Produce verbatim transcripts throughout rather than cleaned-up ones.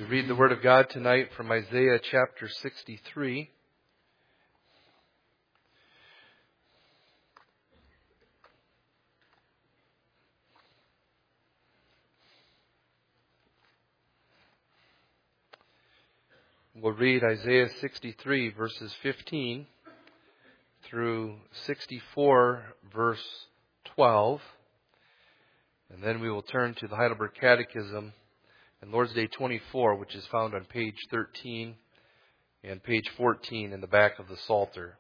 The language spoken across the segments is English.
We read the Word of God tonight from Isaiah chapter sixty-three. We'll read Isaiah sixty-three verses fifteen through sixty-four verse twelve. And then we will turn to the Heidelberg Catechism and Lord's Day twenty-four, which is found on page thirteen and page fourteen in the back of the Psalter.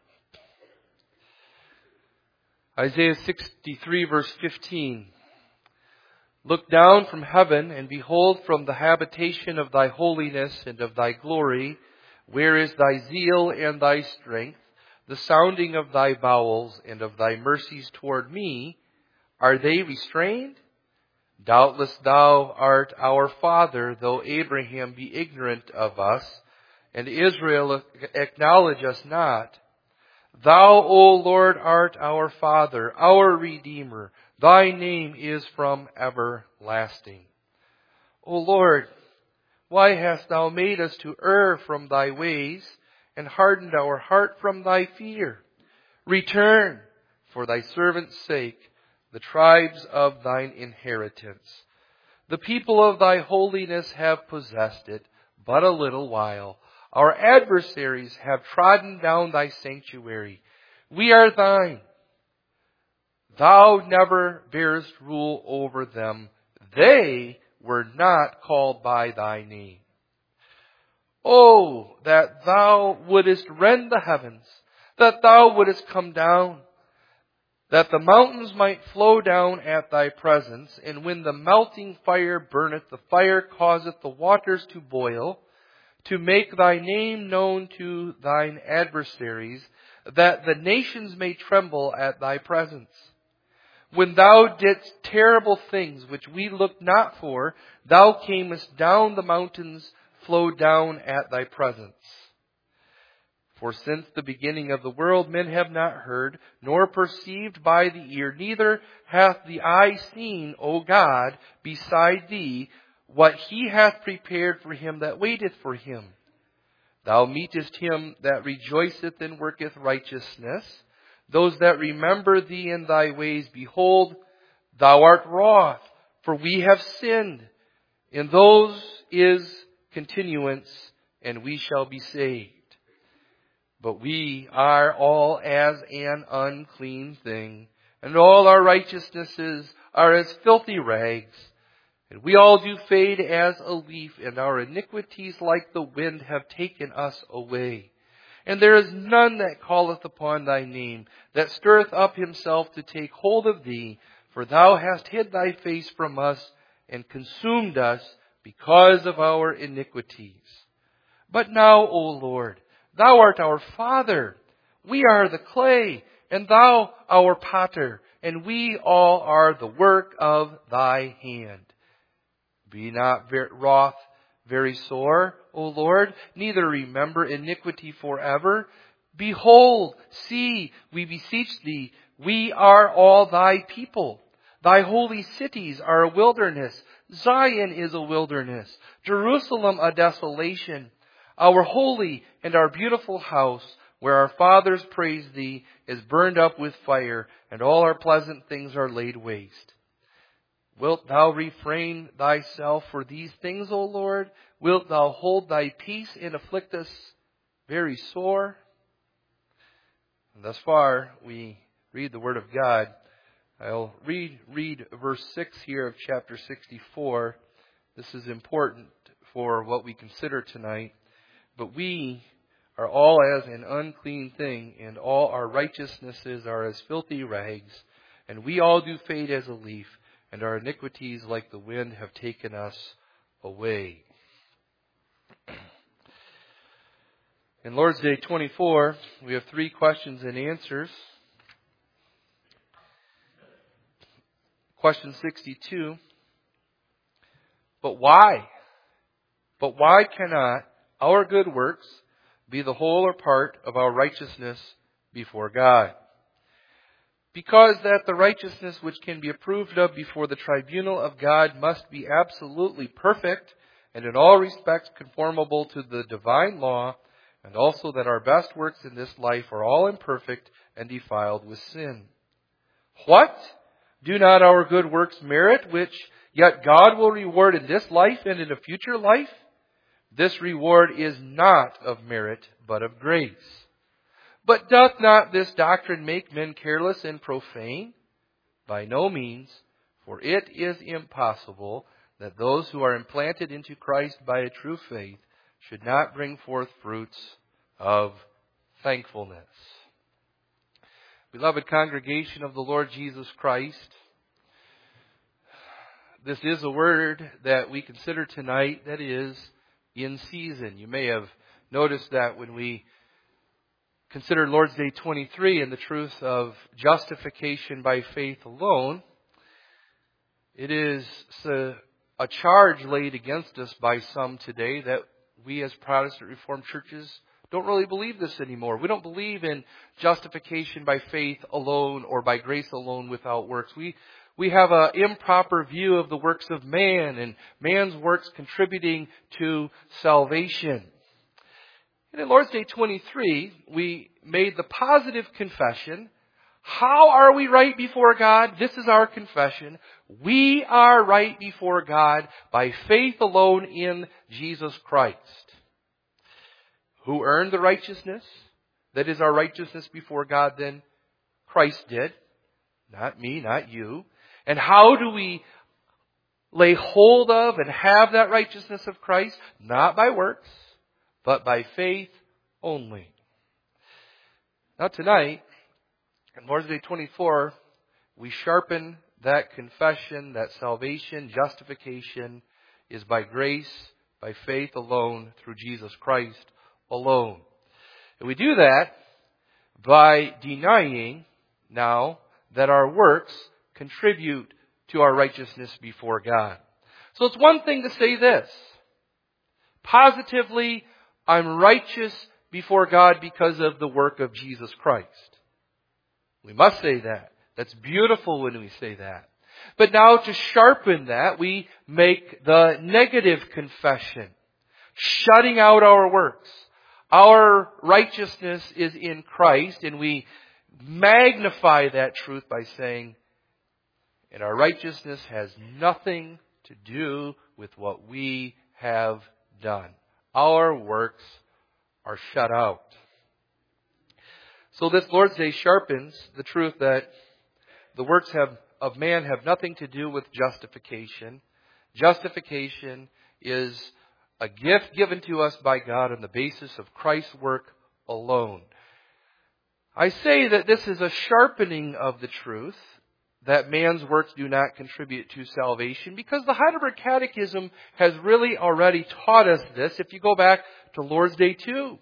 Isaiah sixty-three verse fifteen. Look down from heaven and behold from the habitation of thy holiness and of thy glory, where is thy zeal and thy strength, the sounding of thy bowels and of thy mercies toward me, are they restrained? Doubtless thou art our father, though Abraham be ignorant of us, and Israel acknowledge us not. Thou, O Lord, art our Father, our Redeemer. Thy name is from everlasting. O Lord, why hast thou made us to err from thy ways, and hardened our heart from thy fear? Return, for thy servant's sake, the tribes of thine inheritance. The people of thy holiness have possessed it but a little while. Our adversaries have trodden down thy sanctuary. We are thine. Thou never bearest rule over them. They were not called by thy name. Oh, that thou wouldest rend the heavens, that thou wouldest come down, that the mountains might flow down at thy presence, and when the melting fire burneth, the fire causeth the waters to boil, to make thy name known to thine adversaries, that the nations may tremble at thy presence. When thou didst terrible things which we looked not for, thou camest down, the mountains flowed down at thy presence. For since the beginning of the world men have not heard, nor perceived by the ear, neither hath the eye seen, O God, beside thee, what he hath prepared for him that waiteth for him. Thou meetest him that rejoiceth and worketh righteousness, those that remember thee in thy ways. Behold, thou art wroth, for we have sinned. In those is continuance, and we shall be saved. But we are all as an unclean thing, and all our righteousnesses are as filthy rags. And we all do fade as a leaf, and our iniquities like the wind have taken us away. And there is none that calleth upon thy name, that stirreth up himself to take hold of thee. For thou hast hid thy face from us, and consumed us because of our iniquities. But now, O Lord, thou art our Father. We are the clay, and thou our potter, and we all are the work of thy hand. Be not wroth very sore, O Lord, neither remember iniquity forever. Behold, see, we beseech thee, we are all thy people. Thy holy cities are a wilderness. Zion is a wilderness. Jerusalem a desolation. Our holy and our beautiful house, where our fathers praised thee, is burned up with fire, and all our pleasant things are laid waste. Wilt thou refrain thyself for these things, O Lord? Wilt thou hold thy peace and afflict us very sore? And thus far, we read the Word of God. I'll read, read verse six here of chapter sixty-four. This is important for what we consider tonight. But we are all as an unclean thing, and all our righteousnesses are as filthy rags, and we all do fade as a leaf, and our iniquities like the wind have taken us away. In Lord's Day twenty-four, we have three questions and answers. Question sixty-two. But why? But why cannot our good works be the whole or part of our righteousness before God? Because that the righteousness which can be approved of before the tribunal of God must be absolutely perfect and in all respects conformable to the divine law, and also that our best works in this life are all imperfect and defiled with sin. What? Do not our good works merit, which yet God will reward in this life and in a future life? This reward is not of merit, but of grace. But doth not this doctrine make men careless and profane? By no means, for it is impossible that those who are implanted into Christ by a true faith should not bring forth fruits of thankfulness. Beloved congregation of the Lord Jesus Christ, this is a word that we consider tonight that is in season. You may have noticed that when we considered Lord's Day twenty-three and the truth of justification by faith alone, it is a charge laid against us by some today that we as Protestant Reformed churches don't really believe this anymore. We don't believe in justification by faith alone or by grace alone without works. We we have an improper view of the works of man and man's works contributing to salvation. And in Lord's Day twenty-three, we made the positive confession. How are we right before God? This is our confession. We are right before God by faith alone in Jesus Christ. Who earned the righteousness? That is our righteousness before God then? Christ did. Not me, not you. And how do we lay hold of and have that righteousness of Christ? Not by works, but by faith only. Now tonight, in Lord's Day twenty-four, we sharpen that confession, that salvation, justification is by grace, by faith alone, through Jesus Christ alone. And we do that by denying now that our works contribute to our righteousness before God. So it's one thing to say this. Positively, I'm righteous before God because of the work of Jesus Christ. We must say that. That's beautiful when we say that. But now to sharpen that, we make the negative confession, shutting out our works. Our righteousness is in Christ, and we magnify that truth by saying, and our righteousness has nothing to do with what we have done. Our works are shut out. So this Lord's Day sharpens the truth that the works have, of man have nothing to do with justification. Justification is a gift given to us by God on the basis of Christ's work alone. I say that this is a sharpening of the truth that man's works do not contribute to salvation because the Heidelberg Catechism has really already taught us this. If you go back to Lord's Day two,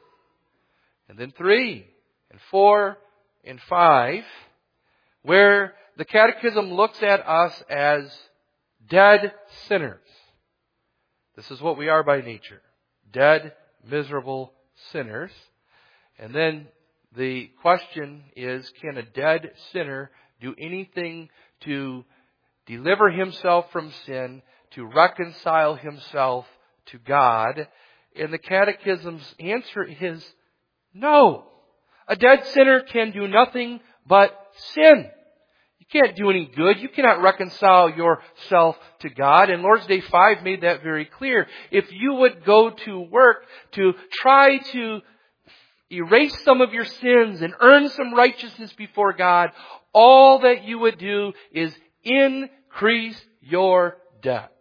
and then three, and four, and five, where the Catechism looks at us as dead sinners. This is what we are by nature. Dead, miserable sinners. And then the question is, can a dead sinner do anything to deliver himself from sin, to reconcile himself to God? And the Catechism's answer is no. A dead sinner can do nothing but sin. You can't do any good. You cannot reconcile yourself to God. And Lord's Day five made that very clear. If you would go to work to try to erase some of your sins and earn some righteousness before God, all that you would do is increase your debt.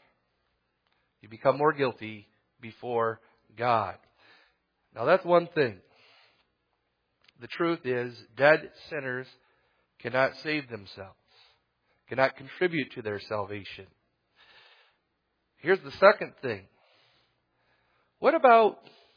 You become more guilty before God. Now that's one thing. The truth is, dead sinners cannot save themselves, cannot contribute to their salvation. Here's the second thing. What about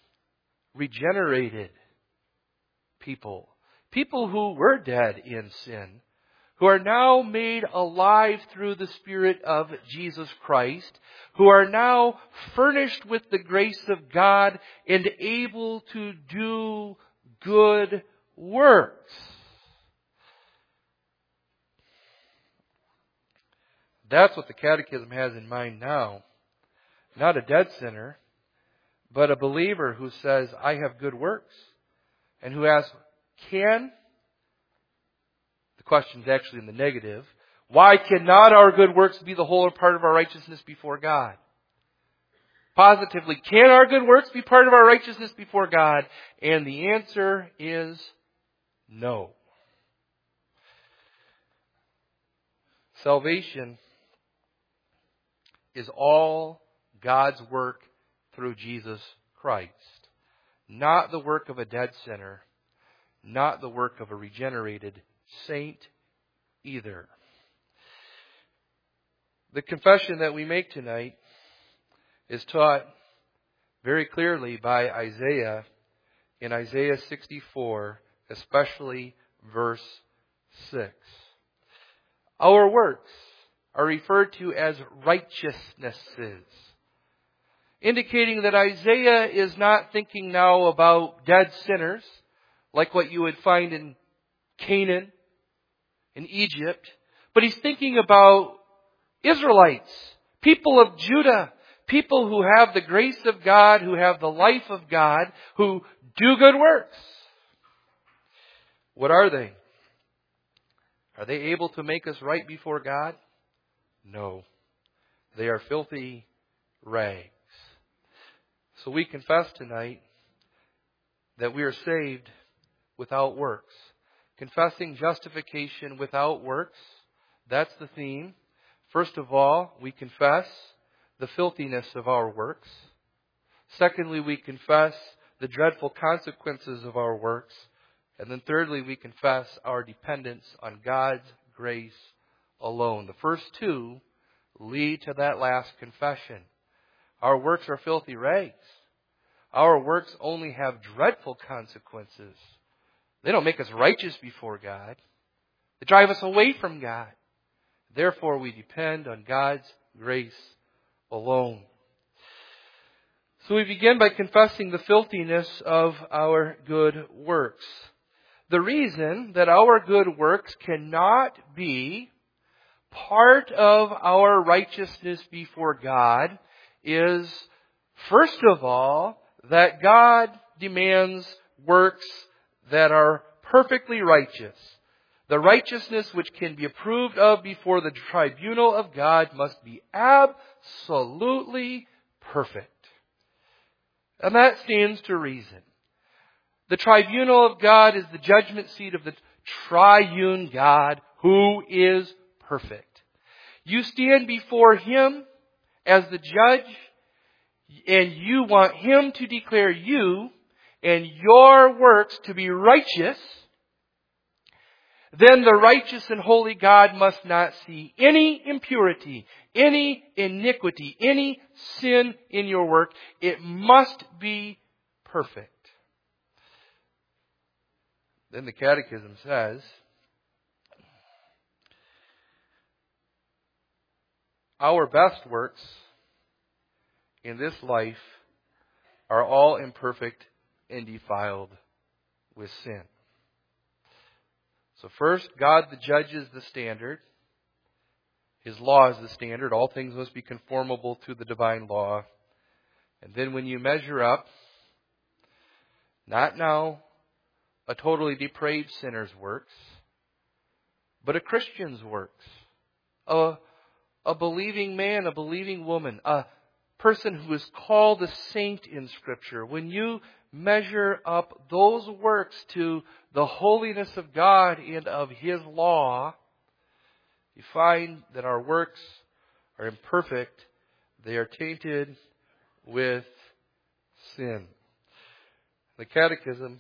regenerated people? People who were dead in sin, who are now made alive through the Spirit of Jesus Christ, who are now furnished with the grace of God and able to do good works. That's what the Catechism has in mind now. Not a dead sinner, but a believer who says, I have good works. And who asks, can? The question is actually in the negative. Why cannot our good works be the whole or part of our righteousness before God? Positively, can our good works be part of our righteousness before God? And the answer is no. Salvation is all God's work through Jesus Christ. Not the work of a dead sinner. Not the work of a regenerated saint either. The confession that we make tonight is taught very clearly by Isaiah in Isaiah sixty-four, especially verse six. Our works are referred to as righteousnesses, indicating that Isaiah is not thinking now about dead sinners, like what you would find in Canaan, in Egypt, but he's thinking about Israelites, people of Judah, people who have the grace of God, who have the life of God, who do good works. What are they? Are they able to make us right before God? No. They are filthy rags. So we confess tonight that we are saved without works. Confessing justification without works, that's the theme. First of all, we confess the filthiness of our works. Secondly, we confess the dreadful consequences of our works. And then thirdly, we confess our dependence on God's grace alone. The first two lead to that last confession. Our works are filthy rags. Our works only have dreadful consequences. They don't make us righteous before God. They drive us away from God. Therefore, we depend on God's grace alone. So we begin by confessing the filthiness of our good works. The reason that our good works cannot be part of our righteousness before God is, first of all, that God demands works that are perfectly righteous. The righteousness which can be approved of before the tribunal of God must be absolutely perfect. And that stands to reason. The tribunal of God is the judgment seat of the triune God who is perfect. You stand before Him as the judge, and you want Him to declare you and your works to be righteous. Then the righteous and holy God must not see any impurity, any iniquity, any sin in your work. It must be perfect. Then the Catechism says, our best works in this life are all imperfect and defiled with sin. So first, God the judge is the standard. His law is the standard. All things must be conformable to the divine law. And then when you measure up, not now a totally depraved sinner's works, but a Christian's works. A, a believing man, a believing woman, a person who is called a saint in Scripture. When you measure up those works to the holiness of God and of His law, you find that our works are imperfect. They are tainted with sin. The Catechism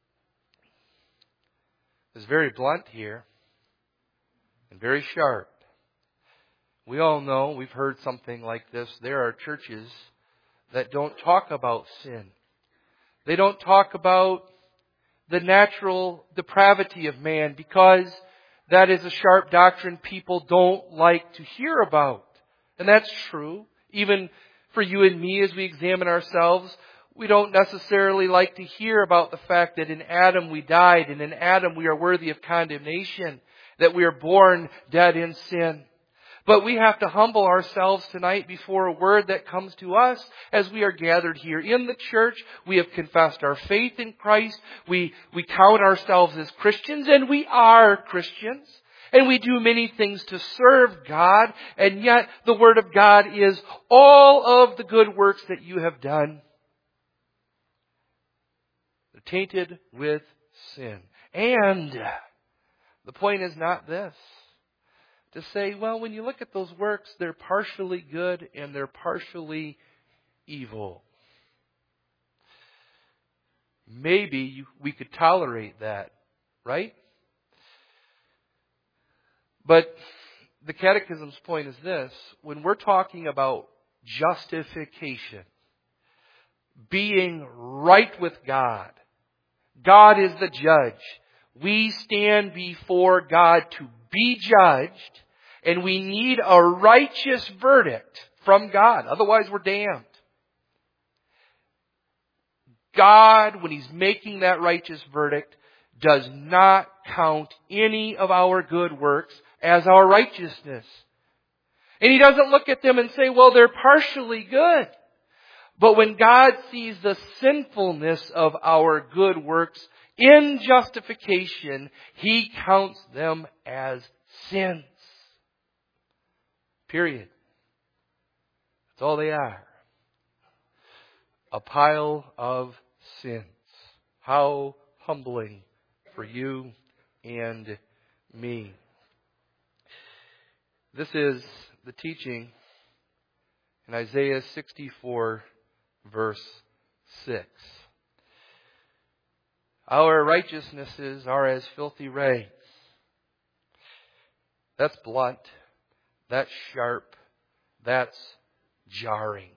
is very blunt here and very sharp. We all know, we've heard something like this. There are churches that don't talk about sin. They don't talk about the natural depravity of man because that is a sharp doctrine people don't like to hear about. And that's true. Even for you and me as we examine ourselves, we don't necessarily like to hear about the fact that in Adam we died and in Adam we are worthy of condemnation, that we are born dead in sin. But we have to humble ourselves tonight before a word that comes to us as we are gathered here in the church. We have confessed our faith in Christ. We, we count ourselves as Christians, and we are Christians. And we do many things to serve God, and yet the Word of God is all of the good works that you have done. They're tainted with sin. And the point is not this. To say, well, when you look at those works, they're partially good and they're partially evil. Maybe you, we could tolerate that, right? But the Catechism's point is this. When we're talking about justification, being right with God, God is the judge. We stand before God to be judged, and we need a righteous verdict from God. Otherwise, we're damned. God, when He's making that righteous verdict, does not count any of our good works as our righteousness. And He doesn't look at them and say, well, they're partially good. But when God sees the sinfulness of our good works in justification, He counts them as sins. Period. That's all they are. A pile of sins. How humbling for you and me. This is the teaching in Isaiah sixty-four, verse six. Our righteousnesses are as filthy rags. That's blunt. That's sharp. That's jarring.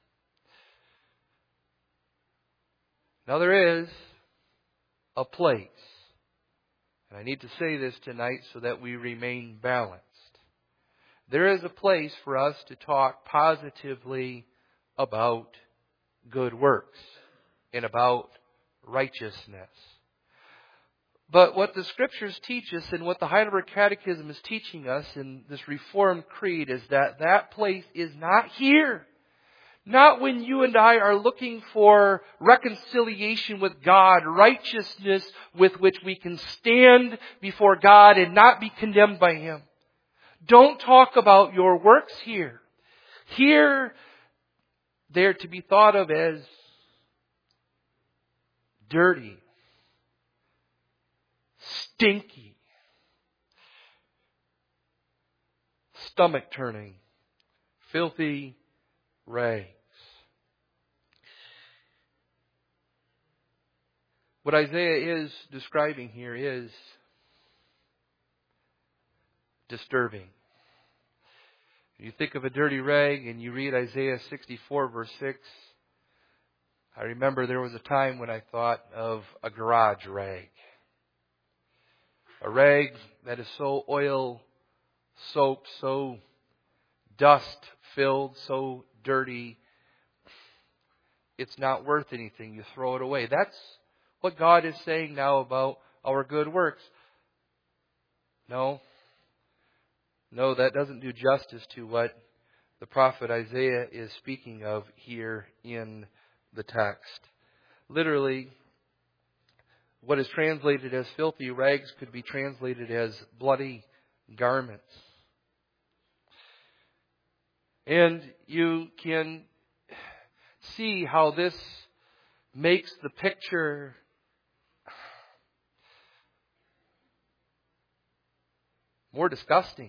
Now there is a place, and I need to say this tonight so that we remain balanced. There is a place for us to talk positively about good works and about righteousness. But what the Scriptures teach us and what the Heidelberg Catechism is teaching us in this Reformed Creed is that that place is not here. Not when you and I are looking for reconciliation with God, righteousness with which we can stand before God and not be condemned by Him. Don't talk about your works here. Here, they're to be thought of as dirty, stinky, stomach-turning, filthy rags. What Isaiah is describing here is disturbing. You think of a dirty rag and you read Isaiah sixty-four, verse six. I remember there was a time when I thought of a garage rag. A rag that is so oil-soaked, so dust-filled, so dirty, it's not worth anything. You throw it away. That's what God is saying now about our good works. No. No, that doesn't do justice to what the prophet Isaiah is speaking of here in the text. Literally, what is translated as filthy rags could be translated as bloody garments. And you can see how this makes the picture more disgusting.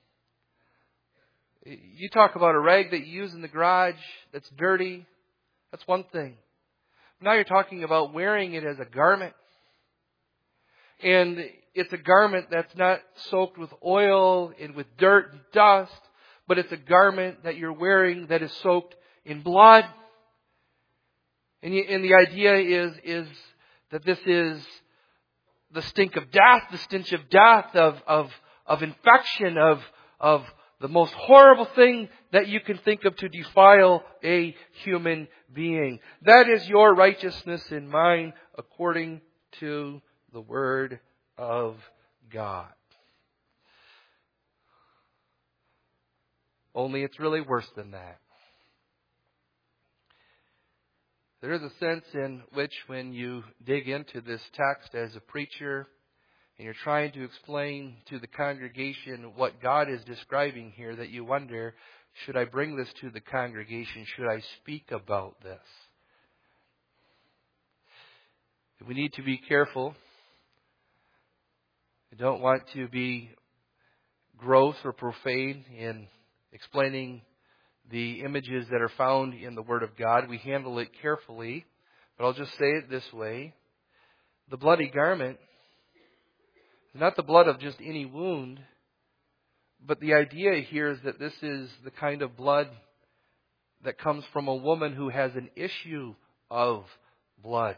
You talk about a rag that you use in the garage that's dirty. That's one thing. Now you're talking about wearing it as a garment. And it's a garment that's not soaked with oil and with dirt and dust, but it's a garment that you're wearing that is soaked in blood. And, you, and the idea is, is that this is the stink of death, the stench of death, of, of, of infection, of, of the most horrible thing that you can think of to defile a human being. That is your righteousness and mine according to the Word of God. Only it's really worse than that. There is a sense in which when you dig into this text as a preacher and you're trying to explain to the congregation what God is describing here, that you wonder, should I bring this to the congregation? Should I speak about this? We need to be careful. I don't want to be gross or profane in explaining the images that are found in the Word of God. We handle it carefully, but I'll just say it this way. The bloody garment is not the blood of just any wound, but the idea here is that this is the kind of blood that comes from a woman who has an issue of blood.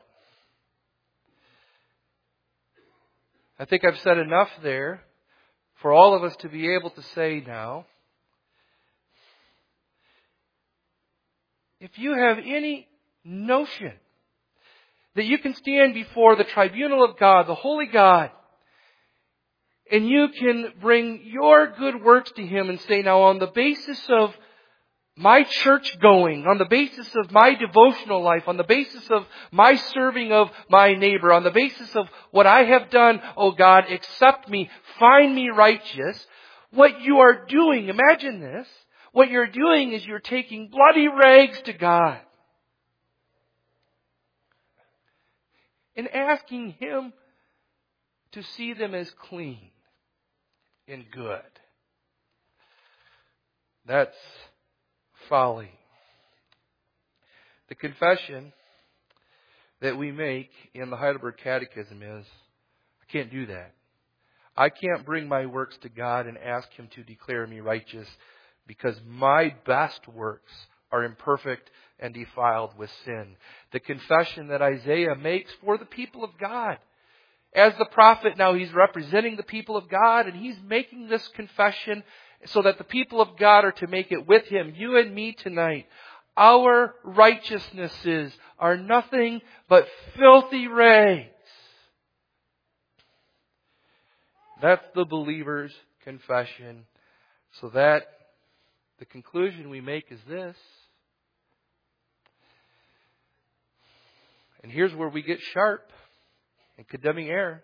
I think I've said enough there for all of us to be able to say now, if you have any notion that you can stand before the tribunal of God, the holy God, and you can bring your good works to Him and say, now on the basis of my church going, on the basis of my devotional life, on the basis of my serving of my neighbor, on the basis of what I have done, oh God, accept me, find me righteous. What you are doing, imagine this, what you're doing is you're taking bloody rags to God and asking Him to see them as clean and good. That's folly. The confession that we make in the Heidelberg Catechism is, I can't do that. I can't bring my works to God and ask Him to declare me righteous because my best works are imperfect and defiled with sin. The confession that Isaiah makes for the people of God. As the prophet now, he's representing the people of God and he's making this confession so that the people of God are to make it with him. You and me tonight. Our righteousnesses are nothing but filthy rags. That's the believer's confession. So that the conclusion we make is this. And here's where we get sharp in condemning error.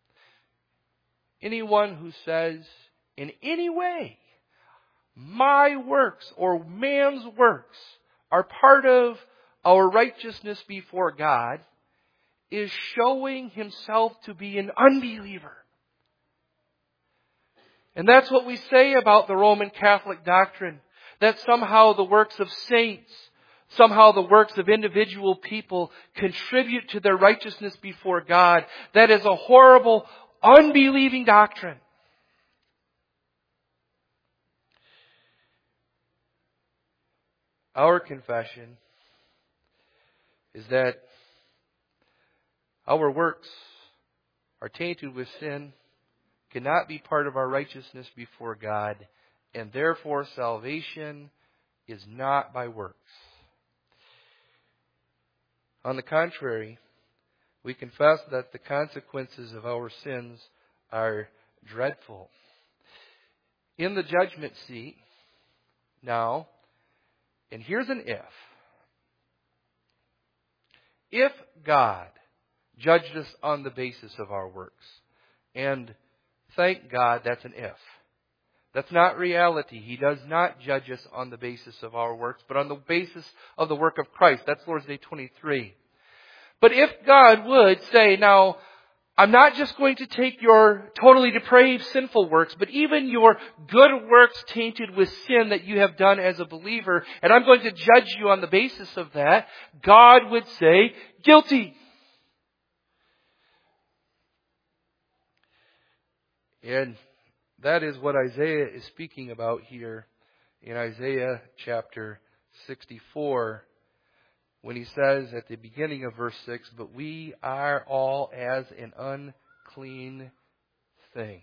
Anyone who says in any way, my works or man's works are part of our righteousness before God, is showing himself to be an unbeliever. And that's what we say about the Roman Catholic doctrine, that somehow the works of saints, somehow the works of individual people contribute to their righteousness before God. That is a horrible, unbelieving doctrine. Our confession is that our works are tainted with sin, cannot be part of our righteousness before God, and therefore salvation is not by works. On the contrary, we confess that the consequences of our sins are dreadful. In the judgment seat, now, and here's an if. If God judged us on the basis of our works, and thank God that's an if. That's not reality. He does not judge us on the basis of our works, but on the basis of the work of Christ. That's Lord's Day twenty-three. But if God would say, now, I'm not just going to take your totally depraved sinful works, but even your good works tainted with sin that you have done as a believer, and I'm going to judge you on the basis of that, God would say, guilty. And that is what Isaiah is speaking about here in Isaiah chapter sixty-four, when he says at the beginning of verse six, but we are all as an unclean thing.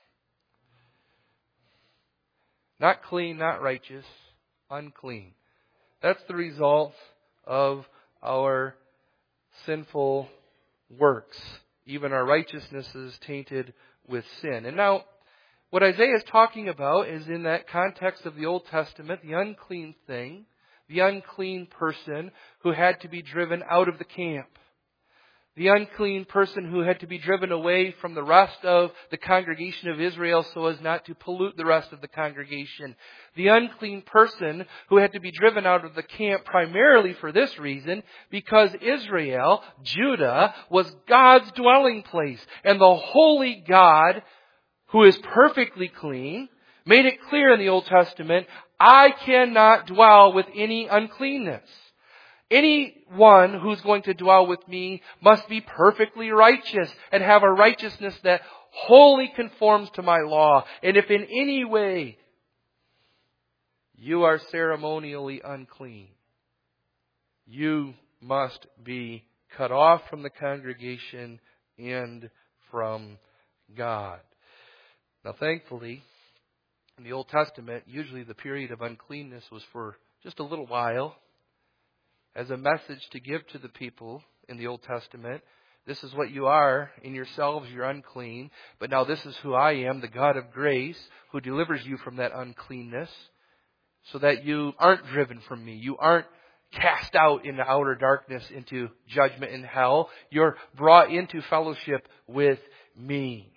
Not clean, not righteous, unclean. That's the result of our sinful works. Even our righteousness is tainted with sin. And now, What Isaiah is talking about is, in that context of the Old Testament, the unclean thing, the unclean person who had to be driven out of the camp. The unclean person who had to be driven away from the rest of the congregation of Israel so as not to pollute the rest of the congregation. The unclean person who had to be driven out of the camp primarily for this reason, because Israel, Judah, was God's dwelling place. And the holy God, who is perfectly clean, made it clear in the Old Testament, I cannot dwell with any uncleanness. Anyone who's going to dwell with me must be perfectly righteous and have a righteousness that wholly conforms to my law. And if in any way you are ceremonially unclean, you must be cut off from the congregation and from God. Now, thankfully, in the Old Testament, usually the period of uncleanness was for just a little while, as a message to give to the people in the Old Testament. This is what you are in yourselves, you're unclean. But now this is who I am, the God of grace, who delivers you from that uncleanness, so that you aren't driven from me. You aren't cast out into outer darkness, into judgment in hell. You're brought into fellowship with me.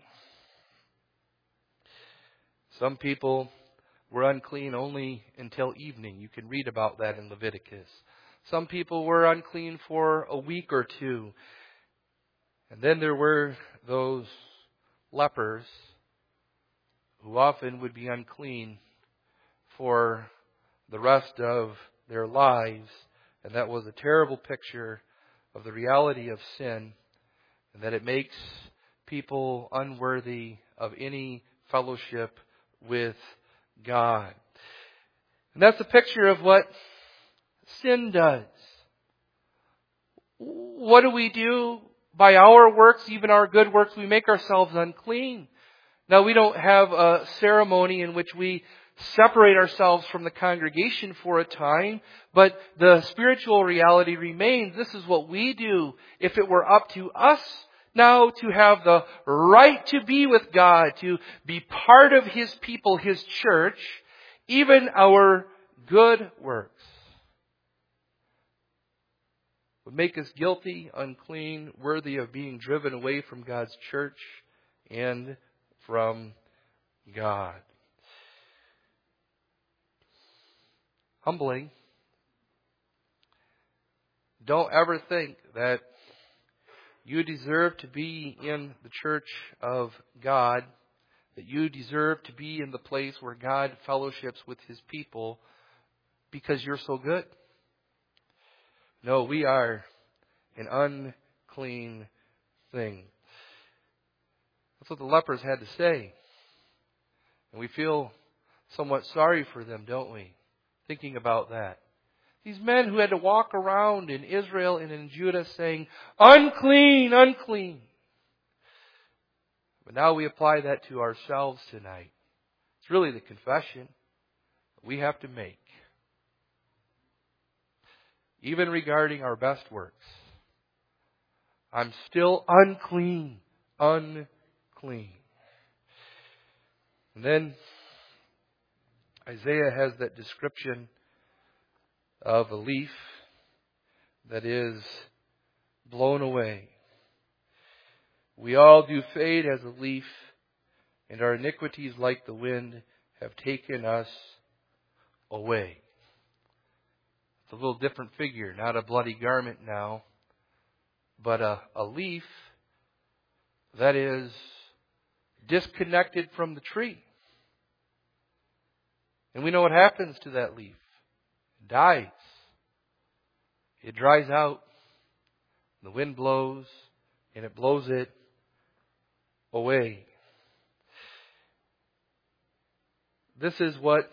Some people were unclean only until evening. You can read about that in Leviticus. Some people were unclean for a week or two. And then there were those lepers who often would be unclean for the rest of their lives. And that was a terrible picture of the reality of sin, and that it makes people unworthy of any fellowship with God. And that's a picture of what sin does. What do we do? By our works, even our good works, we make ourselves unclean. Now, we don't have a ceremony in which we separate ourselves from the congregation for a time, but the spiritual reality remains. This is what we do. If it were up to us now to have the right to be with God, to be part of His people, His church, even our good works would make us guilty, unclean, worthy of being driven away from God's church and from God. Humbling. Don't ever think that you deserve to be in the church of God, that you deserve to be in the place where God fellowships with His people because you're so good. No, we are an unclean thing. That's what the lepers had to say. And we feel somewhat sorry for them, don't we? Thinking about that. These men who had to walk around in Israel and in Judah saying, unclean, unclean. But now we apply that to ourselves tonight. It's really the confession we have to make. Even regarding our best works. I'm still unclean. Unclean. And then Isaiah has that description of a leaf that is blown away. We all do fade as a leaf, and our iniquities like the wind have taken us away. It's a little different figure, not a bloody garment now, but a, a leaf that is disconnected from the tree. And we know what happens to that leaf. It dies. It dries out. The wind blows, and it blows it away. This is what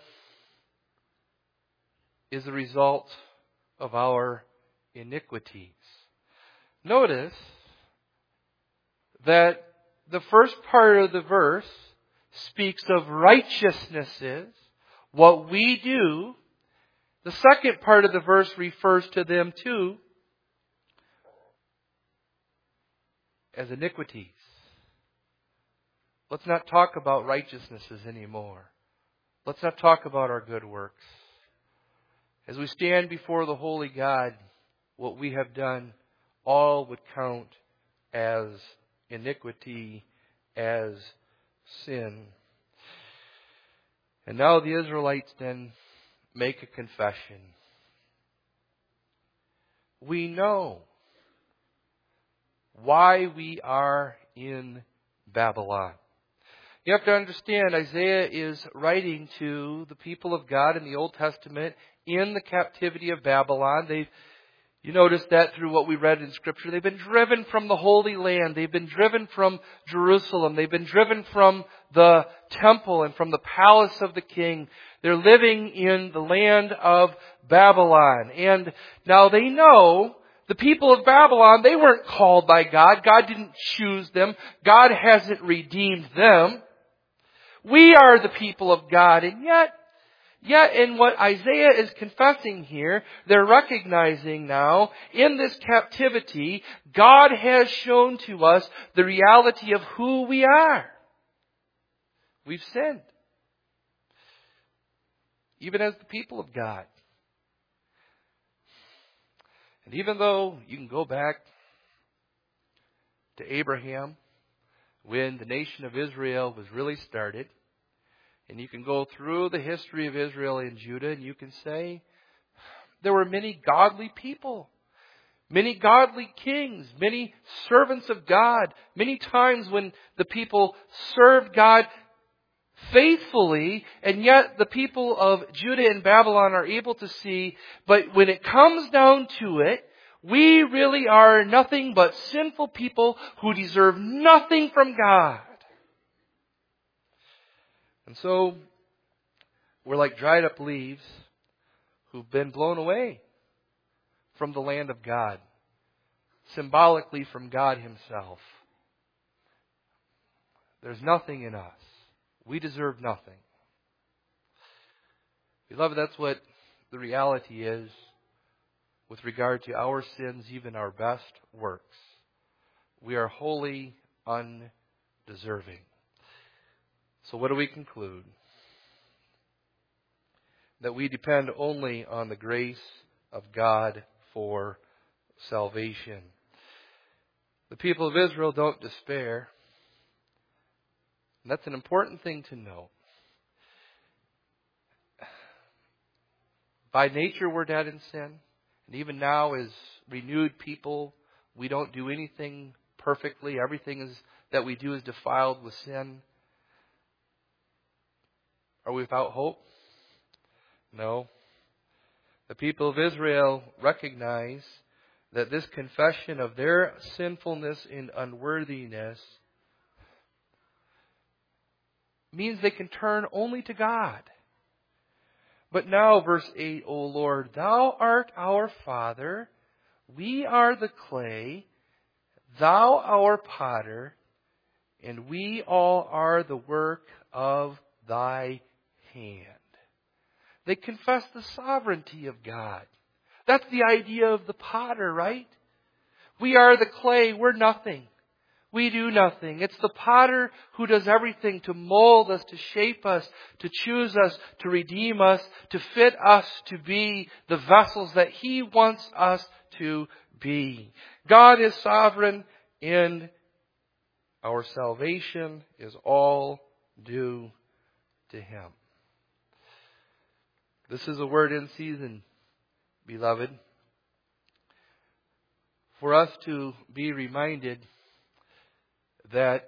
is the result of our iniquities. Notice that the first part of the verse speaks of righteousnesses, what we do. The second part of the verse refers to them too as iniquities. Let's not talk about righteousnesses anymore. Let's not talk about our good works. As we stand before the holy God, what we have done all would count as iniquity, as sin. And now the Israelites then make a confession. We know why we are in Babylon. You have to understand, Isaiah is writing to the people of God in the Old Testament in the captivity of Babylon. They've, you notice that through what we read in Scripture. They've been driven from the Holy Land. They've been driven from Jerusalem. They've been driven from the temple and from the palace of the king. They're living in the land of Babylon. And now they know the people of Babylon, they weren't called by God. God didn't choose them. God hasn't redeemed them. We are the people of God. And yet, yet in what Isaiah is confessing here, they're recognizing now, in this captivity, God has shown to us the reality of who we are. We've sinned. Even as the people of God. And even though you can go back to Abraham, when the nation of Israel was really started, and you can go through the history of Israel and Judah, and you can say, there were many godly people, many godly kings, many servants of God, many times when the people served God faithfully, and yet the people of Judah and Babylon are able to see, but when it comes down to it, we really are nothing but sinful people who deserve nothing from God. And so, we're like dried up leaves who've been blown away from the land of God, symbolically from God Himself. There's nothing in us. We deserve nothing. Beloved, that's what the reality is with regard to our sins, even our best works. We are wholly undeserving. So what do we conclude? That we depend only on the grace of God for salvation. The people of Israel don't despair. And that's an important thing to know. By nature, we're dead in sin. And even now, as renewed people, we don't do anything perfectly. Everything is that we do is defiled with sin. Are we without hope? No. The people of Israel recognize that this confession of their sinfulness and unworthiness means they can turn only to God. But now, verse eight, O Lord, Thou art our Father, we are the clay, Thou our potter, and we all are the work of Thy hand. They confess the sovereignty of God. That's the idea of the potter, right? We are the clay, we're nothing. We do nothing. It's the potter who does everything to mold us, to shape us, to choose us, to redeem us, to fit us to be the vessels that He wants us to be. God is sovereign, and our salvation is all due to Him. This is a word in season, beloved, for us to be reminded that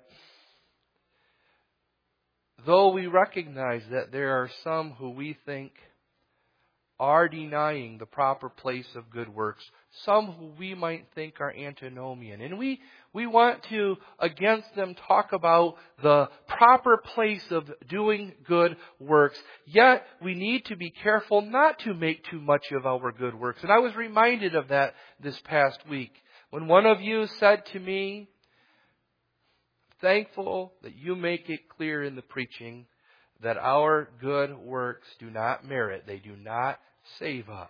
though we recognize that there are some who we think are denying the proper place of good works, some who we might think are antinomian, and we, we want to, against them, talk about the proper place of doing good works, yet we need to be careful not to make too much of our good works. And I was reminded of that this past week when one of you said to me, thankful that you make it clear in the preaching that our good works do not merit, they do not save us.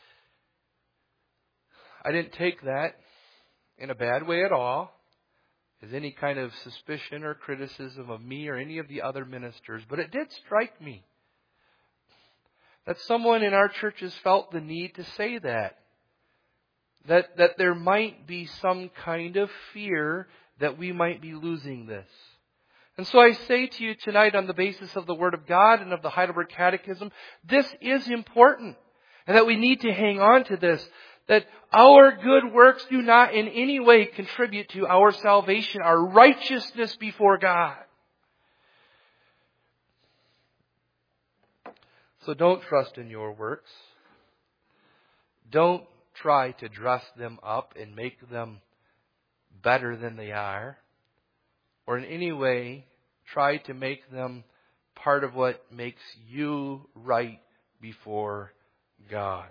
I didn't take that in a bad way at all. as any kind of suspicion or criticism of me or any of the other ministers, but it did strike me that someone in our churches felt the need to say that. That, that there might be some kind of fear that we might be losing this. And so I say to you tonight, on the basis of the Word of God and of the Heidelberg Catechism, this is important. And that we need to hang on to this. That our good works do not in any way contribute to our salvation, our righteousness before God. So don't trust in your works. Don't try to dress them up and make them better than they are, or in any way try to make them part of what makes you right before God.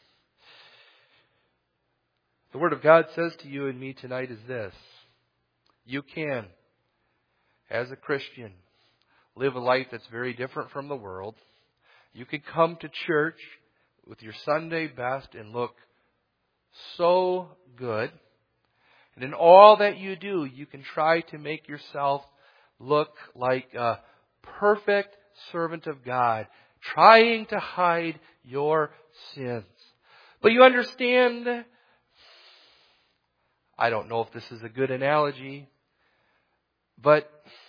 The Word of God says to you and me tonight is this: you can, as a Christian, live a life that's very different from the world. You can come to church with your Sunday best and look so good. And in all that you do, you can try to make yourself look like a perfect servant of God, trying to hide your sins. But you understand, I don't know if this is a good analogy, but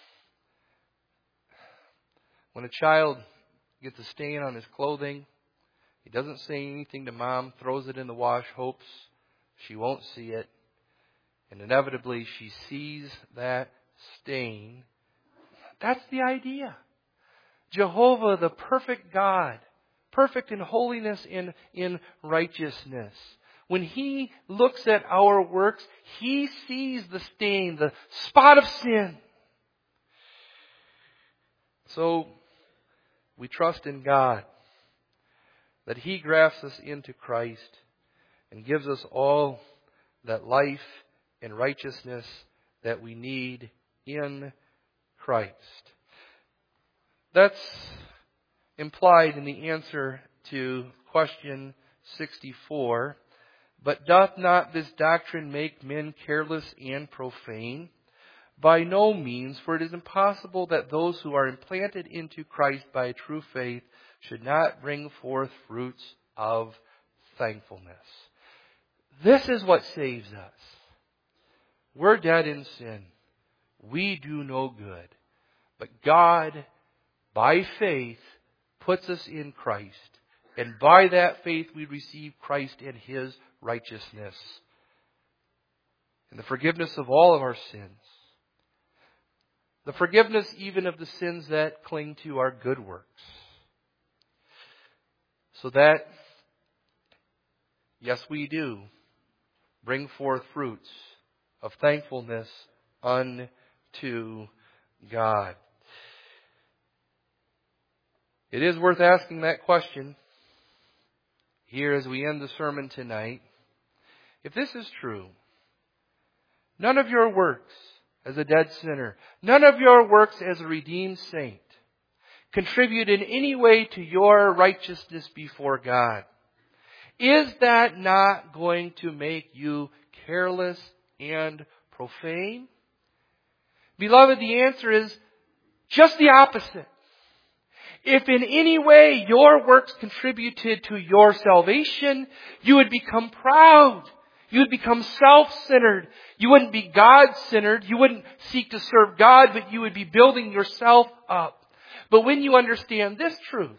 when a child gets a stain on his clothing, he doesn't say anything to mom, throws it in the wash, hopes she won't see it. And inevitably she sees that stain. That's the idea. Jehovah, the perfect God, perfect in holiness and in righteousness. When He looks at our works, He sees the stain, the spot of sin. So we trust in God, that He grafts us into Christ and gives us all that life and righteousness that we need in Christ. That's implied in the answer to question sixty-four. But doth not this doctrine make men careless and profane? By no means, for it is impossible that those who are implanted into Christ by true faith should not bring forth fruits of thankfulness. This is what saves us. We're dead in sin. We do no good. But God, by faith, puts us in Christ. And by that faith we receive Christ and His righteousness. And the forgiveness of all of our sins. The forgiveness even of the sins that cling to our good works. So that, yes, we do bring forth fruits of thankfulness unto God. It is worth asking that question here as we end the sermon tonight. If this is true, none of your works as a dead sinner, none of your works as a redeemed saint contribute in any way to your righteousness before God. Is that not going to make you careless and profane? Beloved, the answer is just the opposite. If in any way your works contributed to your salvation, you would become proud. You would become self-centered. You wouldn't be God-centered. You wouldn't seek to serve God, but you would be building yourself up. But when you understand this truth,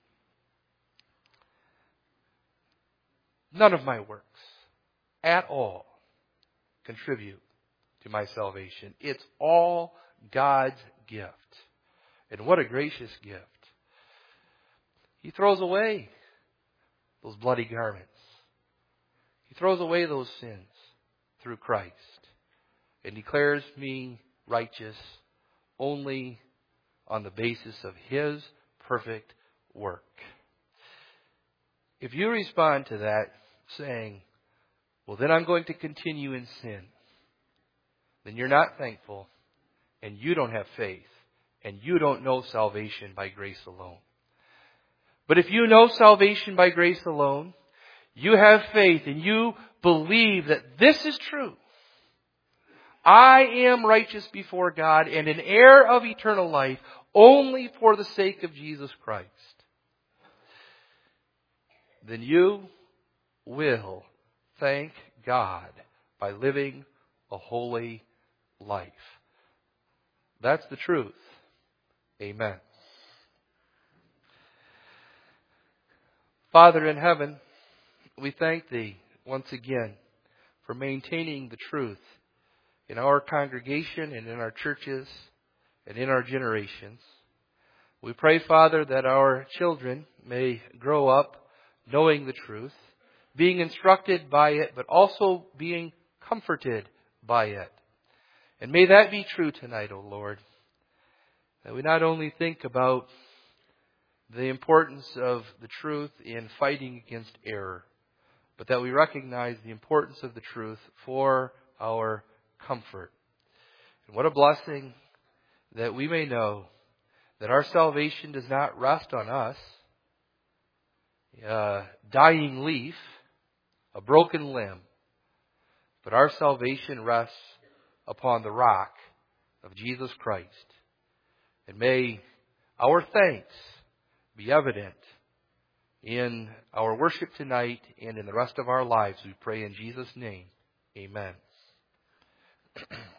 none of my works at all contribute to my salvation. It's all God's gift. And what a gracious gift. He throws away those bloody garments. He throws away those sins through Christ and declares me righteous only on the basis of His perfect work. If you respond to that saying, well, then I'm going to continue in sin, then you're not thankful and you don't have faith and you don't know salvation by grace alone. But if you know salvation by grace alone, you have faith and you believe that this is true. I am righteous before God and an heir of eternal life only for the sake of Jesus Christ, then you will thank God by living a holy life. That's the truth. Amen. Father in heaven, we thank Thee once again for maintaining the truth in our congregation and in our churches and in our generations. We pray, Father, that our children may grow up knowing the truth, being instructed by it, but also being comforted by it. And may that be true tonight, O Lord, that we not only think about the importance of the truth in fighting against error, but that we recognize the importance of the truth for our comfort. And what a blessing that we may know that our salvation does not rest on us, a dying leaf, a broken limb, but our salvation rests upon the rock of Jesus Christ. And may our thanks be evident in our worship tonight and in the rest of our lives. We pray in Jesus' name. Amen.